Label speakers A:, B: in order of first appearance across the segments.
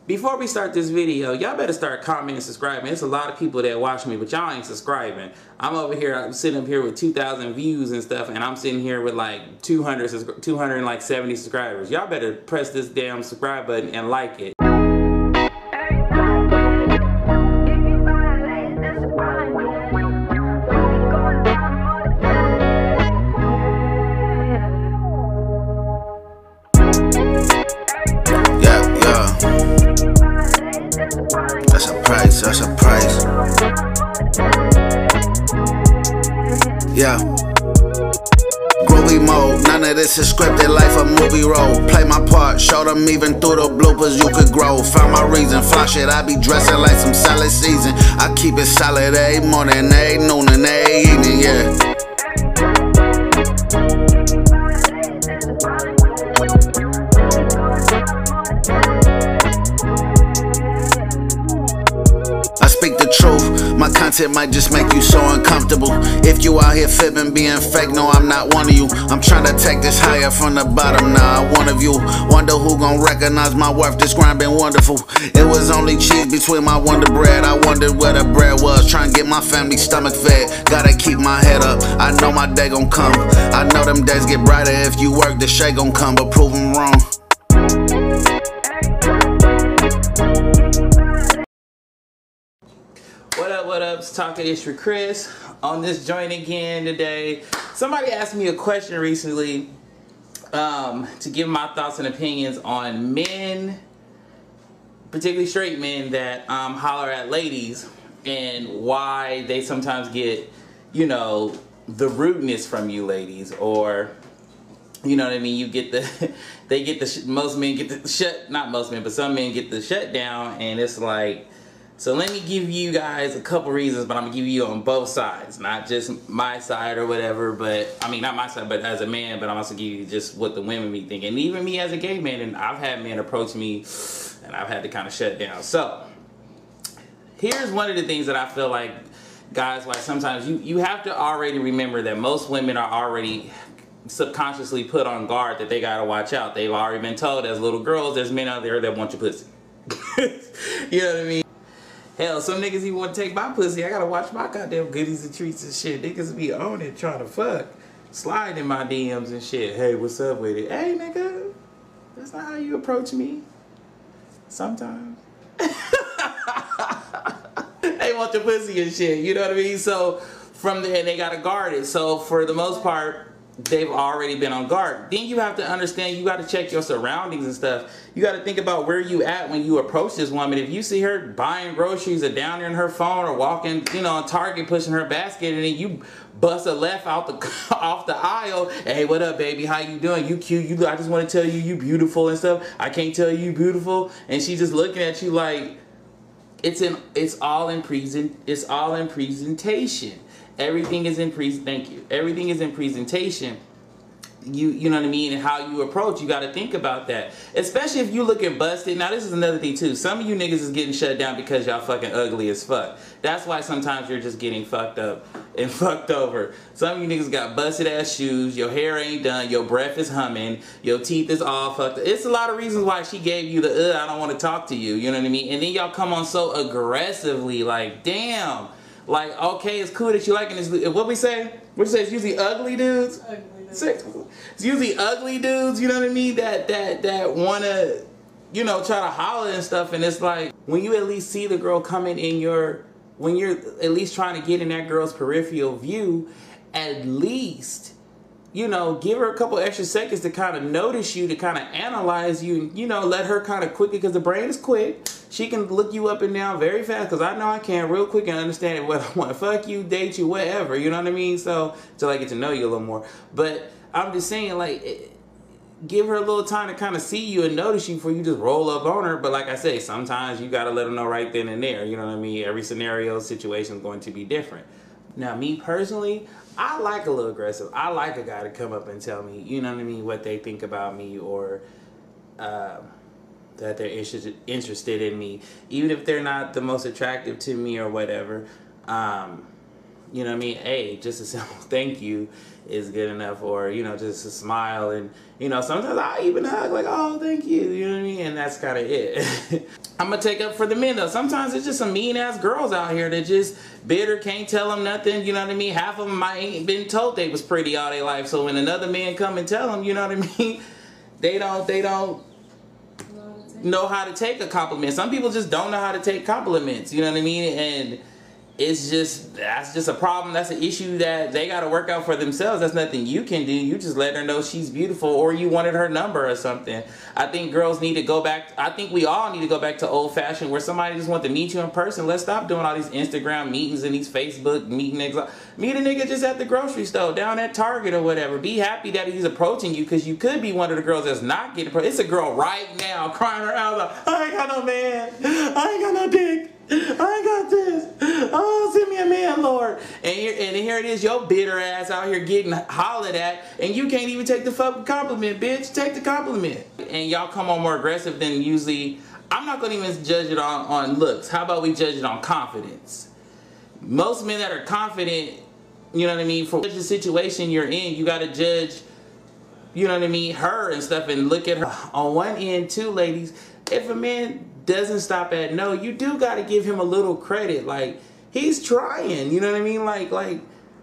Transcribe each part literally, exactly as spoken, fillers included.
A: Before we start this video, y'all better start commenting and subscribing. There's a lot of people that watch me, but y'all ain't subscribing. I'm over here, I'm sitting up here with two thousand views and stuff, and I'm sitting here with like two hundred, two hundred seventy subscribers. Y'all better press this damn subscribe button and like it.
B: That's a price, that's a price. Yeah. Groovy mode, none of this is scripted, life a movie role. Play my part, show them even through the bloopers you could grow. Found my reason, fly shit, I be dressing like some salad season. I keep it solid every morning, every noon and every evening, yeah. I speak the truth, my content might just make you so uncomfortable. If you out here fibbing, being fake, no, I'm not one of you. I'm trying to take this higher from the bottom, now nah, one of you. Wonder who gon' recognize my worth, this grind been wonderful. It was only cheese between my Wonder Bread, I wondered where the bread was. Trying to get my family stomach fed, gotta keep my head up. I know my day gon' come, I know them days get brighter. If you work, the shade gon' come, but prove them wrong.
A: What up, what up? It's Talking Ish with Chris on this joint again today. Somebody asked me a question recently um, to give my thoughts and opinions on men, particularly straight men, that um, holler at ladies and why they sometimes get, you know, the rudeness from you ladies, or, you know what I mean, you get the, they get the, sh most men get the shut, not most men, but some men get the shutdown, and it's like, so let me give you guys a couple reasons, but I'm gonna give you on both sides, not just my side or whatever, but I mean not my side, but as a man, but I'm also give you just what the women be thinking, and even me as a gay man, and I've had men approach me, and I've had to kind of shut down. So here's one of the things that I feel like, guys, like sometimes you you have to already remember that most women are already subconsciously put on guard that they gotta watch out. They've already been told as little girls, there's men out there that want your pussy. You know what I mean? Hell, some niggas even want to take my pussy. I gotta watch my goddamn goodies and treats and shit. Niggas be on it trying to fuck. Slide in my D Ms and shit. Hey, what's up with it? Hey, nigga. That's not how you approach me. Sometimes. They want your pussy and shit. You know what I mean? So, from there, they gotta guard it. So, for the most part, they've already been on guard. Then you have to understand, you got to check your surroundings and stuff. You got to think about where you at when you approach this woman. If you see her buying groceries or down there in her phone or walking, you know, on Target pushing her basket, and then you bust a left out the off the aisle. Hey, what up, baby? How you doing? You cute. You. I just want to tell you, you beautiful and stuff. I can't tell you beautiful. And she just looking at you like it's in. It's all in present. It's all in presentation. Everything is in pre thank you. Everything is in presentation. You you know what I mean? And how you approach, you gotta think about that. Especially if you looking busted. Now this is another thing too. Some of you niggas is getting shut down because y'all fucking ugly as fuck. That's why sometimes you're just getting fucked up and fucked over. Some of you niggas got busted ass shoes, your hair ain't done, your breath is humming, your teeth is all fucked up. It's a lot of reasons why she gave you the uh I don't want to talk to you, you know what I mean? And then y'all come on so aggressively, like, damn. Like, okay, it's cool that you liking this. What we say? We say it's usually ugly dudes. Ugly dudes. It's usually ugly dudes. You know what I mean? That that that wanna, you know, try to holler and stuff. And it's like when you at least see the girl coming in your, when you're at least trying to get in that girl's peripheral view, at least, you know, give her a couple extra seconds to kind of notice you, to kind of analyze you, and, you know, let her kind of quickly, because the brain is quick. She can look you up and down very fast, because I know I can real quick and understand whether I want to fuck you, date you, whatever, you know what I mean? So, till I get to know you a little more. But I'm just saying, like, give her a little time to kind of see you and notice you before you just roll up on her. But like I say, sometimes you got to let her know right then and there, you know what I mean? Every scenario, situation is going to be different. Now, me personally, I like a little aggressive. I like a guy to come up and tell me, you know what I mean, what they think about me, or uh, that they're interested interested in me, even if they're not the most attractive to me or whatever. Um, you know what I mean? Hey, just a simple thank you is good enough, or, you know, just a smile. And, you know, sometimes I even hug like, oh, thank you, you know what I mean? And that's kind of it. I'm gonna take up for the men though. Sometimes it's just some mean ass girls out here that just bitter, can't tell them nothing, you know what I mean? Half of them might ain't been told they was pretty all their life, so when another man come and tell them, you know what I mean, they don't, they don't know how to take a compliment. Some people just don't know how to take compliments, you know what I mean? And it's just, that's just a problem. That's an issue that they got to work out for themselves. That's nothing you can do. You just let her know she's beautiful, or you wanted her number or something. I think girls need to go back. I think we all need to go back to old fashioned, where somebody just wants to meet you in person. Let's stop doing all these Instagram meetings and these Facebook meeting niggas. Meet a nigga just at the grocery store, down at Target or whatever. Be happy that he's approaching you, because you could be one of the girls that's not getting approached. It's a girl right now crying her out like, I ain't got no man. I ain't got no dick. I ain't got this. Oh, send me a man, Lord. And here, and here it is, your bitter ass out here getting hollered at, and you can't even take the fucking compliment, bitch. Take the compliment. And y'all come on more aggressive than usually. I'm not gonna even judge it on, on looks. How about we judge it on confidence? Most men that are confident, you know what I mean, for the situation you're in, you gotta judge, you know what I mean, her and stuff, and look at her. On one end too, ladies, if a man doesn't stop at no, you do got to give him a little credit. Like, he's trying, you know what I mean? Like, like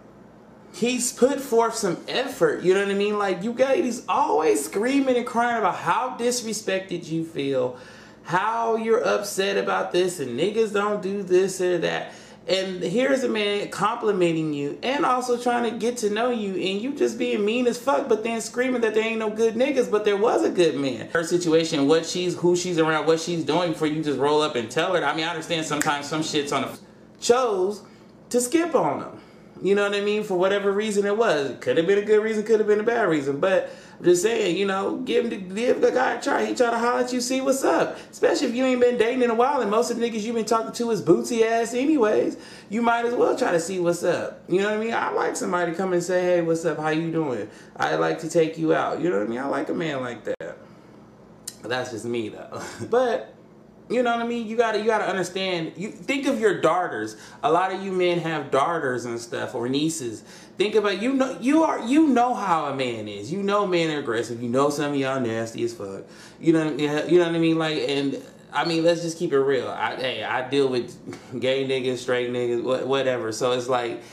A: he's put forth some effort, you know what I mean? Like, you guys, he's always screaming and crying about how disrespected you feel, how you're upset about this, and niggas don't do this or that. And here's a man complimenting you and also trying to get to know you, and you just being mean as fuck, but then screaming that there ain't no good niggas, but there was a good man. Her situation, what she's, who she's around, what she's doing, before you just roll up and tell her. I mean, I understand sometimes some shit's on the chose to skip on them. You know what I mean? For whatever reason it was. Could have been a good reason, could have been a bad reason. But I'm just saying, you know, give him the, give the guy a try. He try to holler at you, see what's up. Especially if you ain't been dating in a while, and most of the niggas you've been talking to is bootsy ass anyways. You might as well try to see what's up. You know what I mean? I like somebody to come and say, hey, what's up? How you doing? I'd like to take you out. You know what I mean? I like a man like that. But that's just me though. But you know what I mean? You gotta, you gotta understand. You think of your daughters. A lot of you men have daughters and stuff, or nieces. Think about, you know, you are, you know how a man is. You know men are aggressive. You know some of y'all nasty as fuck. You know, you know what I mean? Like, and I mean, let's just keep it real. I, hey, I deal with gay niggas, straight niggas, whatever. So it's like,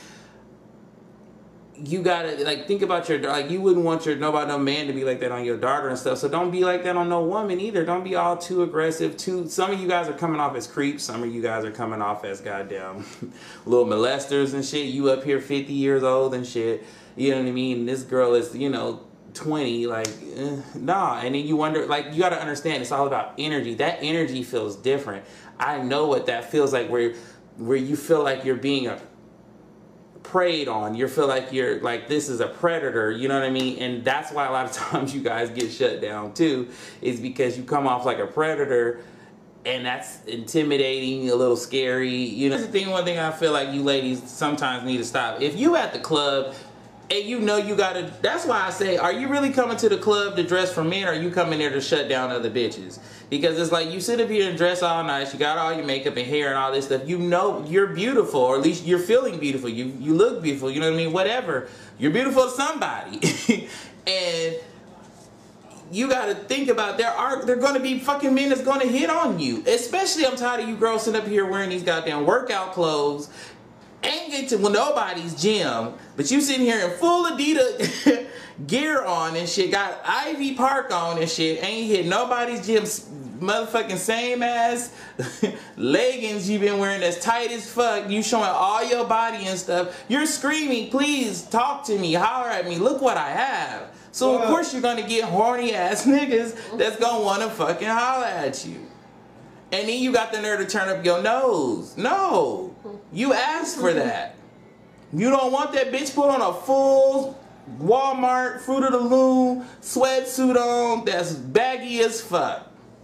A: you gotta, like, think about your, like, you wouldn't want your, nobody, no man to be like that on your daughter and stuff. So don't be like that on no woman either. Don't be all too aggressive. Too, some of you guys are coming off as creeps. Some of you guys are coming off as goddamn little molesters and shit. You up here fifty years old and shit. You know what I mean? This girl is, you know, twenty, like, eh, nah. And then you wonder, like, you gotta understand, it's all about energy. That energy feels different. I know what that feels like, where, where you feel like you're being a preyed on. You feel like you're like, this is a predator, you know what I mean? And that's why a lot of times you guys get shut down too, is because you come off like a predator, and that's intimidating, a little scary, you know. That's the thing, one thing I feel like you ladies sometimes need to stop. If you at the club and you know you gotta, that's why I say, are you really coming to the club to dress for men, or are you coming there to shut down other bitches? Because it's like, you sit up here and dress all nice, you got all your makeup and hair and all this stuff, you know you're beautiful, or at least you're feeling beautiful, you you look beautiful, you know what I mean, whatever. You're beautiful to somebody. And you gotta think about, there are, there gonna be fucking men that's gonna hit on you. Especially, I'm tired of you girls sitting up here wearing these goddamn workout clothes, ain't get to nobody's gym, but you sitting here in full Adidas gear on and shit, got Ivy Park on and shit, ain't hit nobody's gym, motherfucking same ass leggings you been wearing that's tight as fuck, you showing all your body and stuff, you're screaming, please talk to me, holler at me, look what I have. So of course you're gonna get horny ass niggas that's gonna wanna fucking holler at you. And then you got the nerve to turn up your nose. No, you asked for that. You don't want that bitch put on a full Walmart Fruit of the Loom sweatsuit on that's baggy as fuck.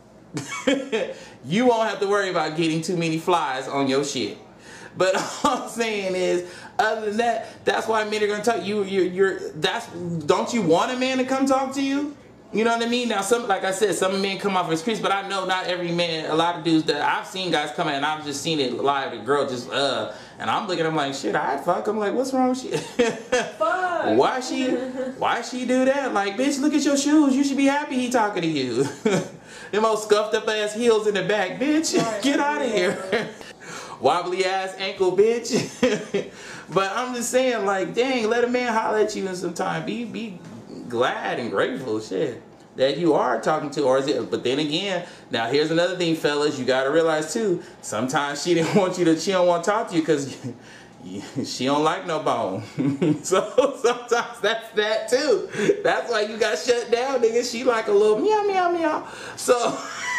A: You won't have to worry about getting too many flies on your shit. But all I'm saying is, other than that, that's why men are gonna talk. You, you, you're. That's. Don't you want a man to come talk to you? You know what I mean? Now, some, like I said, some men come off as creeps, but I know not every man, a lot of dudes that I've seen guys come in, and I've just seen it live, the girl just, uh, and I'm looking, I'm like, shit, I'd fuck. I'm like, what's wrong with you?
C: Fuck.
A: Why she, why she do that? Like, bitch, look at your shoes. You should be happy he talking to you. Them old scuffed up ass heels in the back, bitch. Get out of here. Wobbly ass ankle, bitch. But I'm just saying, like, dang, let a man holler at you in some time. Be, be glad and grateful, shit, that you are talking to, or is it? But then again, now here's another thing, fellas, you gotta realize too. Sometimes she didn't want you to. She don't want to talk to you because she don't like no bone. So sometimes that's that too. That's why you got shut down, nigga. She like a little meow meow meow. So.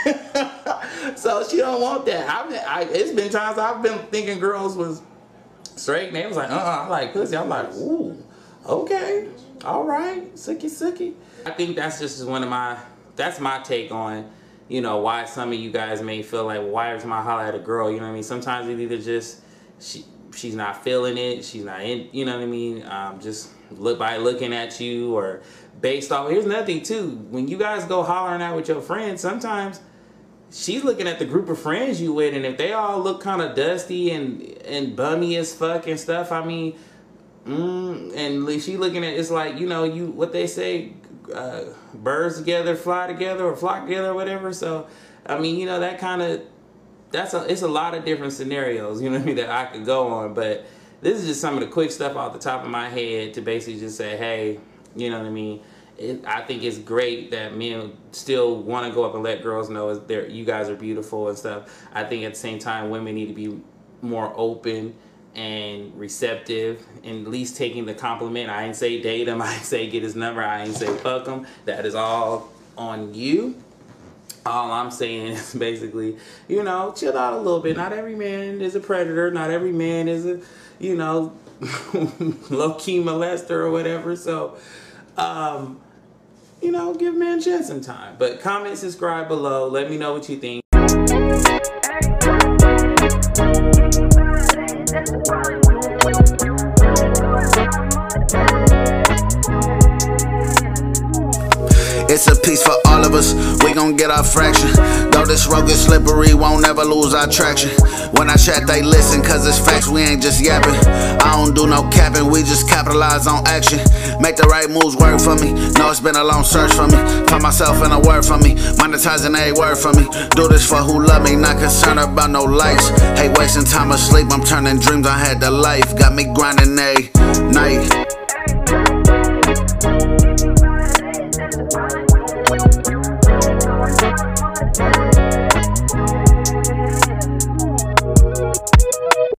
A: So she don't want that. I've been, I, it's been times I've been thinking girls was straight, and they was like, uh-uh, I like pussy. I'm like, ooh, okay, all right, sookie sookie. I think that's just one of my, that's my take on, you know, why some of you guys may feel like, well, why is my holler at a girl? You know what I mean? Sometimes it's either just she, she's not feeling it, she's not in, you know what I mean? Um, just look by looking at you, or based off. Here's another thing too. When you guys go hollering out with your friends, sometimes she's looking at the group of friends you with, and if they all look kind of dusty and and bummy as fuck and stuff, I mean, mm, and she looking at, it's like, you know, you, what they say, uh, birds together fly together, or flock together, or whatever. So I mean, you know, that kind of, that's a, it's a lot of different scenarios, you know what I mean, that I could go on. But this is just some of the quick stuff off the top of my head to basically just say, hey, you know what I mean, It, I think it's great that men still want to go up and let girls know that you guys are beautiful and stuff. I think at the same time, women need to be more open and receptive, and at least taking the compliment. I ain't say date him, I ain't say get his number, I ain't say fuck him. That is all on you. All I'm saying is basically, you know, chill out a little bit. Not every man is a predator. Not every man is a, you know, low-key molester or whatever. So, um... you know, give man a chance some time. But comment, subscribe below. Let me know what you think.
B: It's a piece for all of us, we gon' get our fraction. Though this road gets slippery, won't never lose our traction. When I chat, they listen, cause it's facts, we ain't just yapping. I don't do no capping, we just capitalize on action. Make the right moves work for me. Know it's been a long search for me. Find myself in a word for me. Monetizing a word for me. Do this for who love me, not concerned about no likes. Hate wasting time asleep, I'm turning dreams I had to life. Got me grinding a night.
D: We'll be right back.